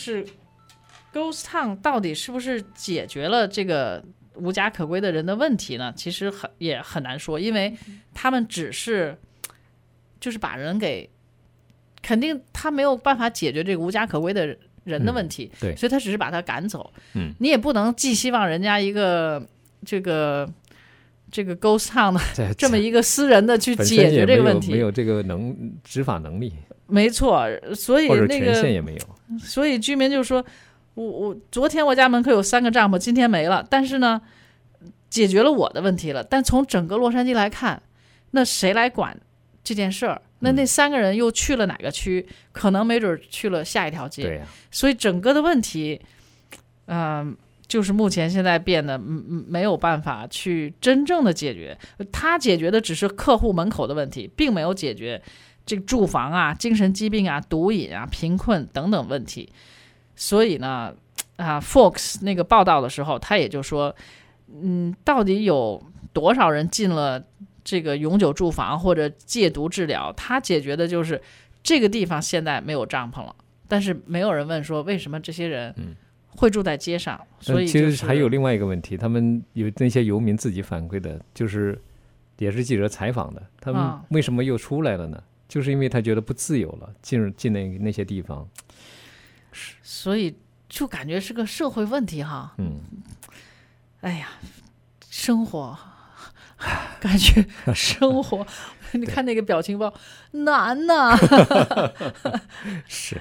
Ghost Town 到底是不是解决了这个无家可归的人的问题呢？其实很也很难说，因为他们只是。就是把人给，肯定他没有办法解决这个无家可归的人的问题， 嗯、对， 所以他只是把他赶走。 嗯， 你也不能寄希望人家一个这个这个 Ghost Town 的这么一个私人的去解决这个问题， 没有这个能执法能力。 没错，所以那个权限也没有。 所以居民就说，我我昨天我家门口有三个帐篷，今天没了，但是呢，解决了我的问题了。但从整个洛杉矶来看，那谁来管？这件事儿，那那三个人又去了哪个区？嗯、可能没准去了下一条街。 对呀、啊， 所以整个的问题，嗯、呃，就是目前现在变得没有办法去真正的解决。他解决的只是客户门口的问题，并没有解决这个住房啊、精神疾病啊、毒瘾啊、贫困等等问题。所以呢，啊 ，Fox 那个报道的时候，他也就说， 嗯，到底有多少人进了这个永久住房或者戒毒治疗，他解决的就是这个地方现在没有帐篷了，但是没有人问说为什么这些人会住在街上。嗯、所以、就是、 其实还有另外一个问题，他们有那些游民自己反馈的，就是也是记者采访的，他们为什么又出来了呢？嗯、就是因为他觉得不自由了，进入进那那些地方， 所以就感觉是个社会问题哈。嗯，哎呀，生活。感觉生活你看那个表情包难呐、啊、 是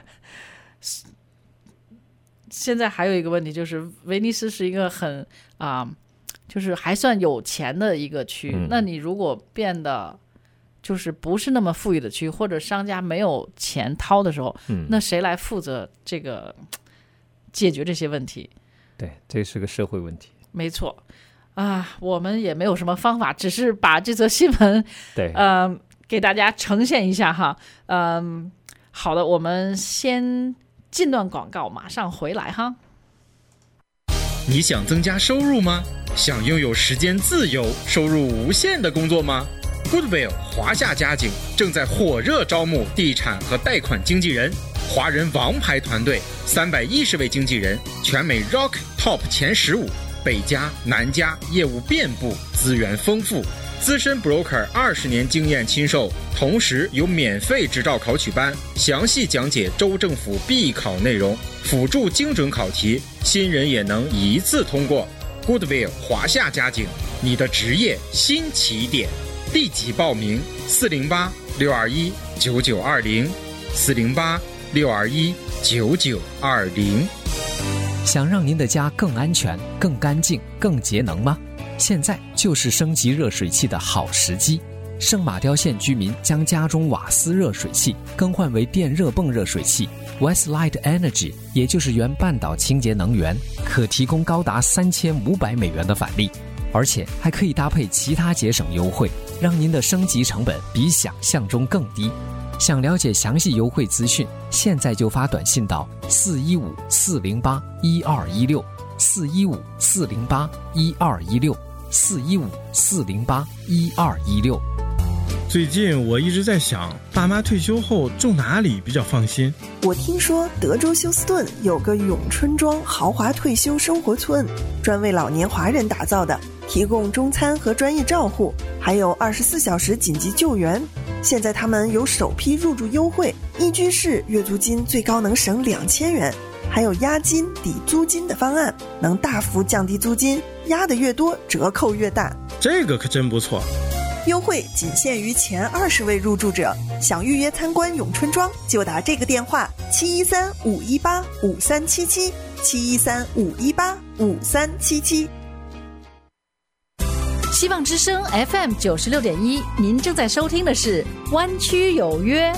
现在还有一个问题，就是威尼斯是一个很啊、呃，就是还算有钱的一个区、嗯、那你如果变得就是不是那么富裕的区，或者商家没有钱掏的时候、嗯、那谁来负责这个解决这些问题？ 对，这是个社会问题。 没错啊，我们也没有什么方法，只是把这则新闻对呃给大家呈现一下哈。嗯、呃，好的，我们先进段广告，马上回来哈。 你想增加收入吗？想拥有时间自由、收入无限的工作吗？ Goodwill 华夏家景正在火热招募地产和贷款经纪人，华人王牌团队，三百一十位经纪人，全美 Rock Top 前十五。北加南加，业务遍布，资源丰富，资深 broker 二十年经验亲授，同时有免费执照考取班，详细讲解州政府必考内容，辅助精准考题，新人也能一次通过。Goodwill 华夏家景，你的职业新起点，立即报名：四零八六二一九九二零，四零八六二一九九二零。 想让您的家更安全、更干净、更节能吗？现在就是升级热水器的好时机。圣马刁县居民将家中瓦斯热水器更换为电热泵热水器 Westlight Energy， 也就是原半岛清洁能源，可提供高达三千五百美元的返利，而且还可以搭配其他节省优惠，让您的升级成本比想象中更低。想了解详细优惠资讯，现在就发短信到四一五四零八一二一六，四一五四零八一二一六，四一五四零八一二一六。 最近我一直在想，爸妈退休后住哪里比较放心？ 我听说德州休斯顿有个永春庄豪华退休生活村，专为老年华人打造的，提供中餐和专业照护，还有二十四小时紧急救援。现在他们有首批入住优惠，一居室月租金最高能省两千元，还有押金抵租金的方案，能大幅降低租金，押的越多折扣越大。 这个可真不错。 优惠仅限于前二十位入住者，想预约参观永春庄就打这个电话七一三五一八五三七七，七一三五一八五三七七。 希望之声 F M 九十六点一，您正在收听的是湾区有约。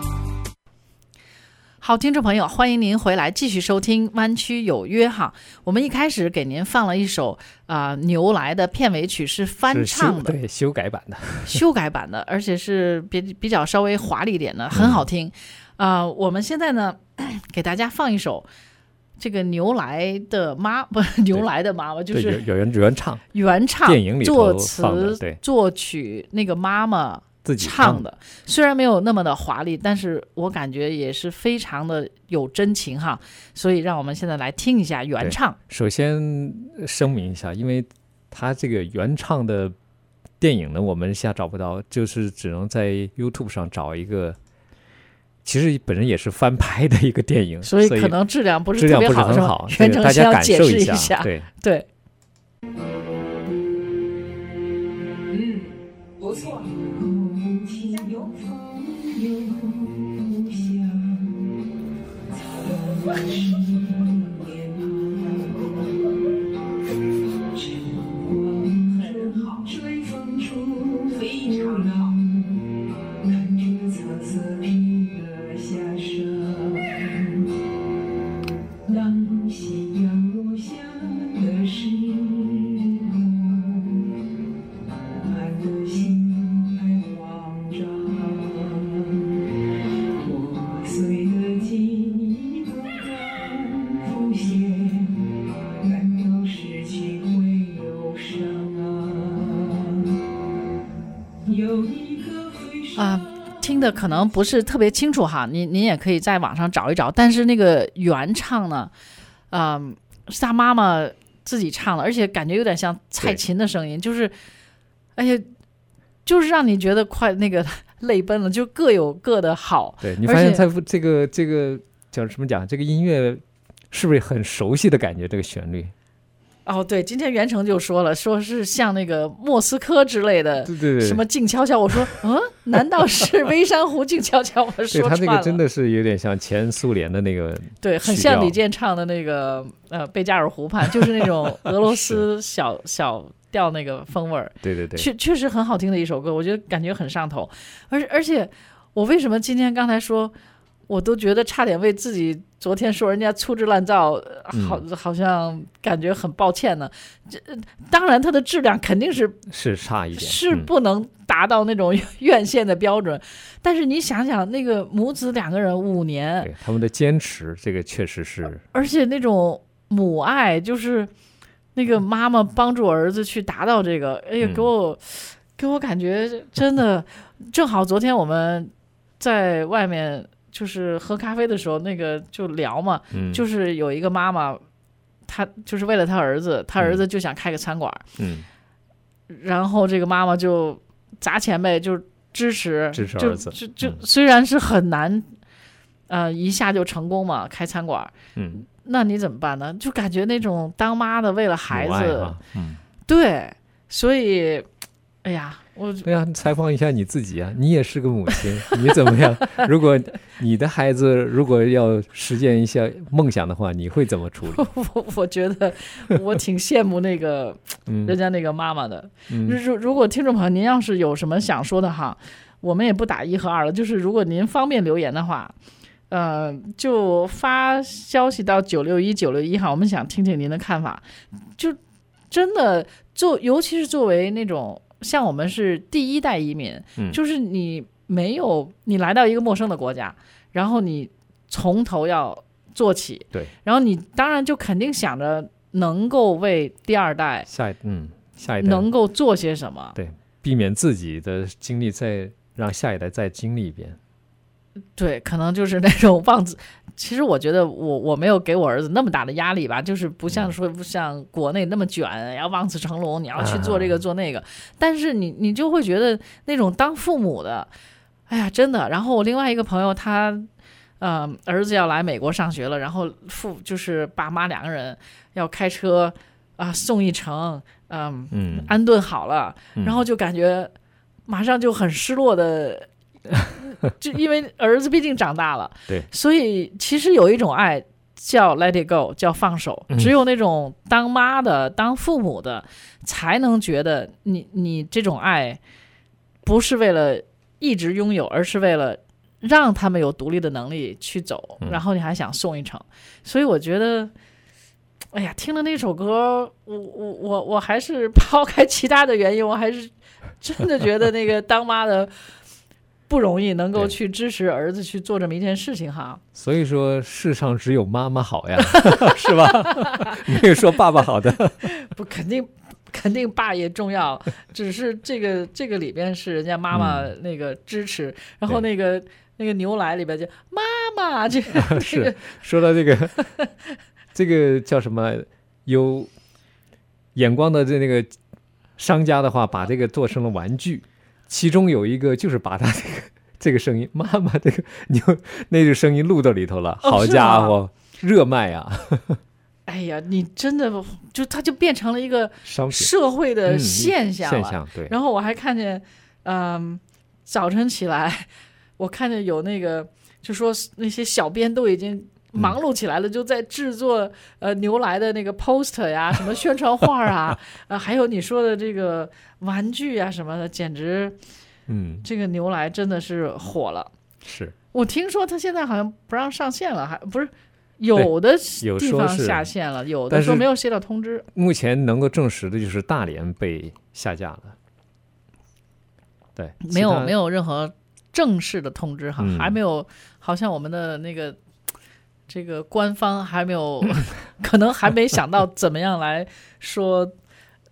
好，听众朋友，欢迎您回来继续收听湾区有约哈。我们一开始给您放了一首啊、呃、牛来的片尾曲，是翻唱的， 对，修改版的， 修改版的，而且是比比较稍微华丽一点的，很好听。啊、呃，我们现在呢给大家放一首这个牛来的妈不牛来的妈妈，就是原原唱原唱电影里头作放的，对， 作曲那个妈妈自己唱的，虽然没有那么的华丽，但是我感觉也是非常的有真情哈。所以让我们现在来听一下原唱。 首先声明一下，因为他这个原唱的电影呢，我们现在找不到，就是只能在 YouTube 上找一个。其实本身也是翻拍的一个电影， 所以可能质量不是质量不是特别好， 很好， 袁成先要解释一下。 对对， 嗯，不错。很好，追风出非常好。看着瑟瑟皮的下山，当夕阳落下的时候，爱的心还慌张，破碎的记忆不断浮现，感到失去会有伤。 的可能不是特别清楚哈，您您也可以在网上找一找。但是那个原唱呢，嗯、呃，是他妈妈自己唱的，而且感觉有点像蔡琴的声音，就是，哎呀，就是让你觉得快那个泪奔了，就各有各的好。 对，你发现他这个这个叫什么讲？这个音乐是不是很熟悉的感觉？这个旋律。 哦，对，今天袁成就说了，说是像那个莫斯科之类的， 对对对， 什么静悄悄。我说，嗯，难道是微山湖静悄悄？我说对，他这个真的是有点像前苏联的那个， 对，很像李健唱的那个呃贝加尔湖畔，就是那种俄罗斯小小调那个风味儿。 对对对， 确确实很好听的一首歌，我觉得感觉很上头。而而且我为什么今天刚才说，我都觉得差点为自己昨天说人家粗制滥造，好，好像感觉很抱歉呢。这当然，它的质量肯定是是差一点， 是不能达到那种院线的标准。嗯、但是你想想，那个母子两个人五年， 对他们的坚持，这个确实是， 而且那种母爱，就是那个妈妈帮助儿子去达到这个，哎呀，给我、嗯、给我感觉真的，正好昨天我们在外面。就是喝咖啡的时候，那个就聊嘛，嗯、就是有一个妈妈，她就是为了她儿子，她儿子就想开个餐馆，嗯，然后这个妈妈就砸钱呗，就支持支持儿子， 就就、嗯、虽然是很难，呃，一下就成功嘛，开餐馆，嗯，那你怎么办呢？就感觉那种当妈的为了孩子， 啊、嗯， 对，所以，哎呀。我对啊，采访一下你自己啊，你也是个母亲，你怎么样？如果你的孩子如果要实现一下梦想的话，你会怎么处理？ 我我觉得我挺羡慕那个人家那个妈妈的。嗯、如如果听众朋友您要是有什么想说的哈，我们也不打一和二了，就是如果您方便留言的话，呃，就发消息到九六一九六一哈，我们想听听您的看法。就真的做，尤其是作为那种。像我们是第一代移民、嗯、就是你没有你来到一个陌生的国家，然后你从头要做起， 对， 然后你当然就肯定想着能够为第二代下一嗯下一代能够做些什么， 对，避免自己的经历再让下一代再经历一遍。 对，可能就是那种望子。其实我觉得我我没有给我儿子那么大的压力吧，就是不像说不像国内那么卷，要望子成龙，你要去做这个做那个。但是你你就会觉得那种当父母的，哎呀，真的。然后我另外一个朋友他，呃，儿子要来美国上学了，然后父就是爸妈两个人要开车啊、呃、送一程，嗯嗯，安顿好了，然后就感觉马上就很失落的。就因为儿子毕竟长大了， 对， 所以其实有一种爱叫 let it go， 叫放手。只有那种当妈的、当父母的，才能觉得你你这种爱不是为了一直拥有，而是为了让他们有独立的能力去走，然后你还想送一程。所以我觉得，哎呀，听了那首歌，我我我我还是抛开其他的原因，我还是真的觉得那个当妈的。不容易能够去支持儿子去做这么一件事情哈， 所以说世上只有妈妈好呀，是吧？没有说爸爸好的， 不肯定肯定爸也重要，只是这个这个里边是人家妈妈那个支持，嗯、然后那个那个牛奶里边就妈妈这个、 啊、是说到这个这个叫什么有眼光的这那个商家的话，把这个做成了玩具。其中有一个就是把他这个这个声音，妈妈这个牛那个声音录到里头了， 哦、 好家伙，热卖啊！ 哎呀，你真的就它就变成了一个社会的现象了。 嗯、现象对。 然后我还看见，嗯，早晨起来，我看见有那个就说那些小编都已经。忙碌起来了，就在制作呃牛来的那个 poster 呀，什么宣传画啊，呃，还有你说的这个玩具啊什么的，简直， 嗯， 这个牛来真的是火了。 是我听说他现在好像不让上线了，还不是有的地方下线了，有的说没有接到通知。 目前能够证实的就是大连被下架了，对， 没有没有任何正式的通知哈， 嗯、 还没有，好像我们的那个。这个官方还没有，可能还没想到怎么样来说，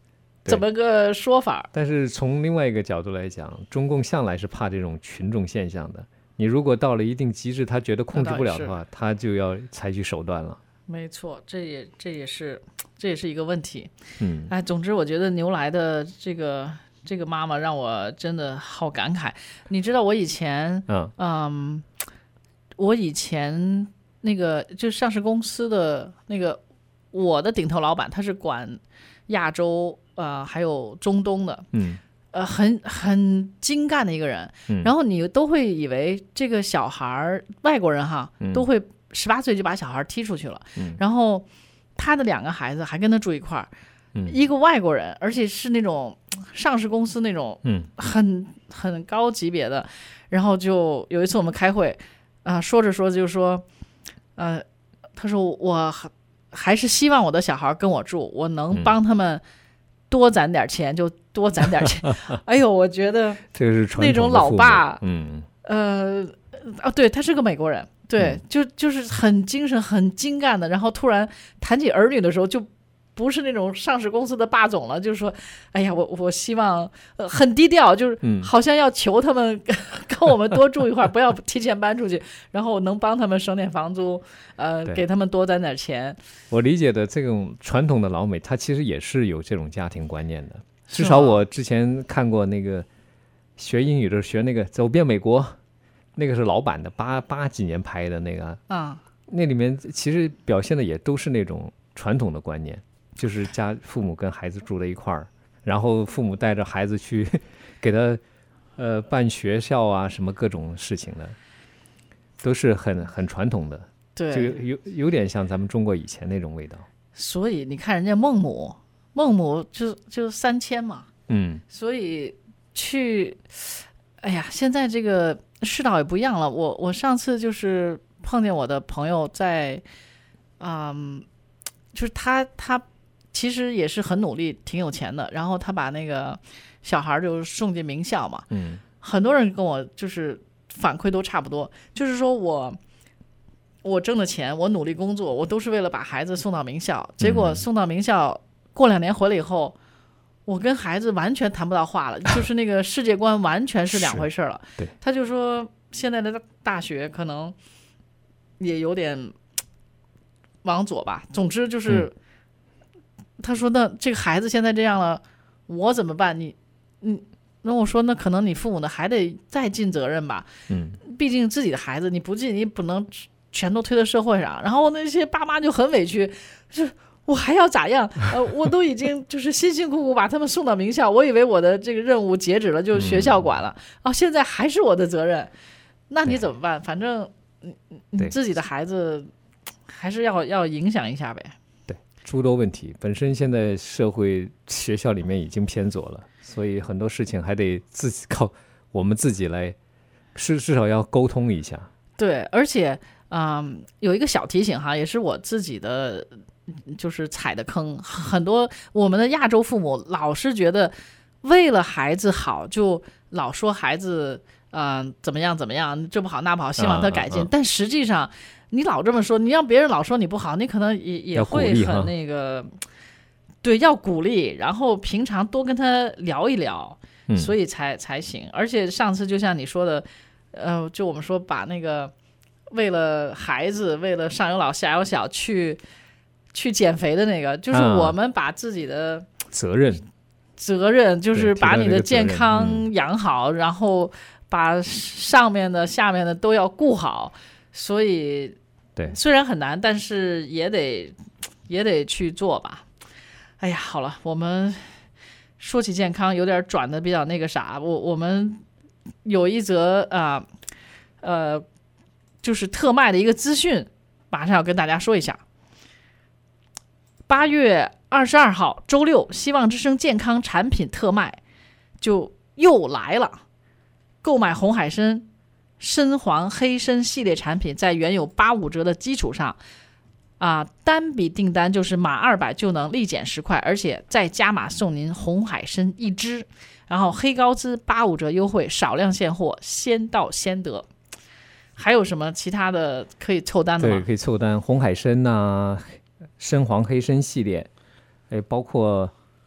怎么个说法？ 但是从另外一个角度来讲，中共向来是怕这种群众现象的。你如果到了一定极致，他觉得控制不了的话，他就要采取手段了。 没错，这也这也是这也是一个问题。 嗯， 哎，总之我觉得牛来的这个这个妈妈让我真的好感慨。你知道我以前， 嗯嗯，我以前那个就上市公司的那个我的顶头老板，他是管亚洲呃还有中东的， 嗯。 呃，很很精干的一个人， 嗯、 然后你都会以为这个小孩外国人哈， 嗯、 都会十八岁就把小孩踢出去了， 嗯、 然后他的两个孩子还跟他住一块儿， 嗯、 一个外国人，而且是那种上市公司那种很、 嗯、 很高级别的，然后就有一次我们开会啊、呃，说着说着就说，呃，他说我还是希望我的小孩跟我住，我能帮他们多攒点钱就多攒点钱。哎呦，我觉得这是传统的那种老爸， 嗯， 呃，啊，对，他是个美国人，对， 嗯、 就就是很精神、很精干的。然后突然谈起儿女的时候，就不是那种上市公司的霸总了，就是说，哎呀，我我希望、呃、很低调，就是好像要求他们跟我们多住一块儿，不要提前搬出去，然后能帮他们省点房租，呃，给他们多攒点钱。 我理解的这种传统的老美，他其实也是有这种家庭观念的。至少我之前看过那个学英语的学那个走遍美国，那个是老版的八八几年拍的那个啊， 那里面其实表现的也都是那种传统的观念，就是家父母跟孩子住在一块儿，然后父母带着孩子去给他呃办学校啊什么各种事情的，都是很很传统的， 对， 就有有点像咱们中国以前那种味道。 所以你看人家孟母。孟母就就三千嘛， 嗯， 所以去，哎呀，现在这个世道也不一样了。我我上次就是碰见我的朋友在，嗯，就是他他其实也是很努力，挺有钱的。然后他把那个小孩就送进名校嘛， 嗯， 很多人跟我就是反馈都差不多，就是说我。我挣的钱，我努力工作，我都是为了把孩子送到名校。结果送到名校。嗯，过两年回来以后，我跟孩子完全谈不到话了，就是那个世界观完全是两回事了。 对， 他就说现在的大学可能也有点往左吧。总之就是，嗯、他说那这个孩子现在这样了，我怎么办？你，你，那我说那可能你父母呢还得再尽责任吧。 嗯， 毕竟自己的孩子你不尽，你不能全都推到社会上。然后那些爸妈就很委屈，就是。我还要咋样？呃，我都已经就是辛辛苦苦把他们送到名校，我以为我的这个任务截止了，就学校管了。哦，现在还是我的责任，那你怎么办？反正你你自己的孩子还是要要影响一下呗。 对，诸多问题本身现在社会学校里面已经偏左了，所以很多事情还得自己靠我们自己来，至至少要沟通一下。 对，而且嗯，有一个小提醒哈，也是我自己的。就是踩的坑，很多我们的亚洲父母老是觉得为了孩子好，就老说孩子嗯、呃、怎么样怎么样，这不好那不好，希望他改进。啊啊啊但实际上，你老这么说，你让别人老说你不好，你可能也也会很那个。对，要鼓励，然后平常多跟他聊一聊， 嗯、 所以才才行。而且上次就像你说的，呃，就我们说把那个为了孩子，为了上有老下有小去。去减肥的那个，就是我们把自己的、 嗯、责任， 责任就是把你的健康养好，嗯、然后把上面的、下面的都要顾好。所以， 对， 虽然很难，但是也得也得去做吧。哎呀，好了，我们说起健康，有点转的比较那个啥。我我们有一则啊，呃，就是特卖的一个资讯，马上要跟大家说一下。八月二十二号周六，希望之声健康产品特卖就又来了。购买红海参深黄黑参系列产品，在原有八五折的基础上，啊，单笔订单就是满二百就能立减十块，而且再加码送您红海参一支，然后黑高资八五折优惠，少量现货，先到先得。还有什么其他的可以凑单的吗？ 对，可以凑单，红海参呐、啊。深黄黑参系列，哎，包括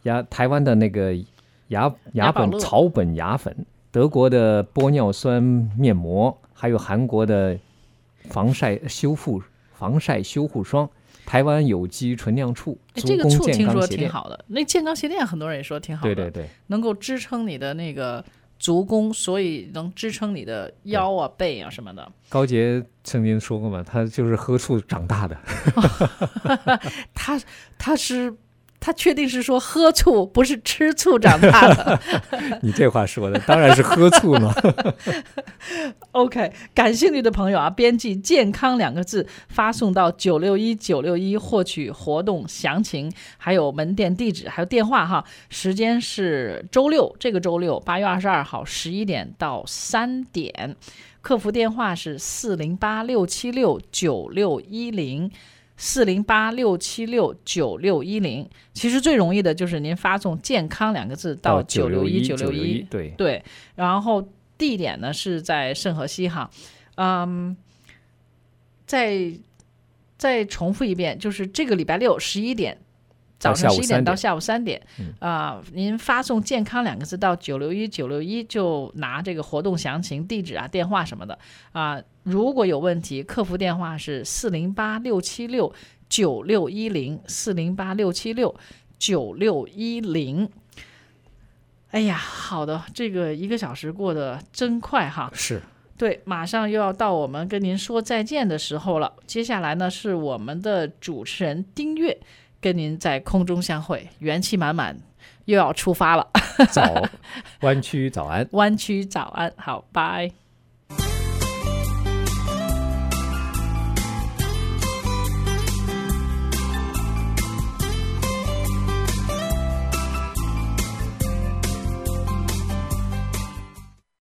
牙台湾的那个牙牙本草本牙粉，德国的玻尿酸面膜，还有韩国的防晒修复防晒修护霜，台湾有机纯酿醋， 这个醋听说挺好的，那健康鞋垫很多人也说挺好的， 对对对， 能够支撑你的那个足弓，所以能支撑你的腰啊、背啊什么的。 高杰曾经说过嘛，他就是喝醋长大的。 他他是他确定是说喝醋，不是吃醋长大的。 你这话说的当然是喝醋嘛。 OK， 感兴趣的朋友啊，编辑健康两个字发送到九六一九六一，获取活动详情，还有门店地址，还有电话哈。时间是周六，这个周六八月二十二号十一点到三点，客服电话是四零八六七六九六一零。四零八六七六九六一零，其实最容易的就是您发送健康两个字到九六一九六一， 对对，然后地点呢是在圣河西哈，嗯，再再重复一遍，就是这个礼拜六十一点，早上十一点到下午三点，啊、呃，您发送健康两个字到九六一九六一，就拿这个活动详情、地址啊、电话什么的啊。呃如果有问题，客服电话是四零八六七六九六一零，四零八六七六九六一零。哎呀，好的，这个一个小时过得真快哈。 是。 对，马上又要到我们跟您说再见的时候了。接下来呢，是我们的主持人丁月跟您在空中相会，元气满满，又要出发了。 早，湾区早安， 湾区早安，好，拜。